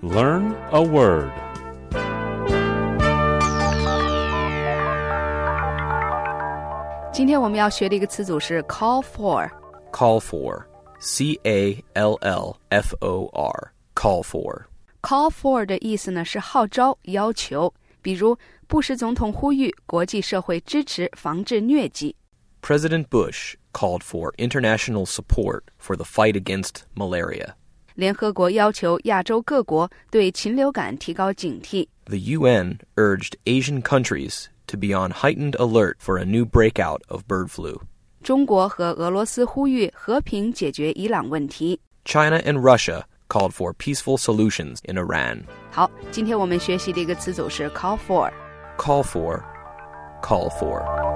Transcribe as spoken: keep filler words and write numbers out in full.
Learn a word. Today 今天我们要学的一个词组是 call for。Call for, C A L L F O R, call for. Call for 的意思呢是号召、要求，比如布什总统呼吁国际社会支持防治疟疾。 President Bush called for international support for the fight against malaria. 联合国要求亚洲各国对禽流感提高警惕。 The U N urged Asian countries to be on heightened alert for a new breakout of bird flu. 中国和俄羅斯呼籲和平解決伊朗問題。 China and Russia called for peaceful solutions in Iran. 好，今天我們學習的一個詞組是 call for. Call for, call for.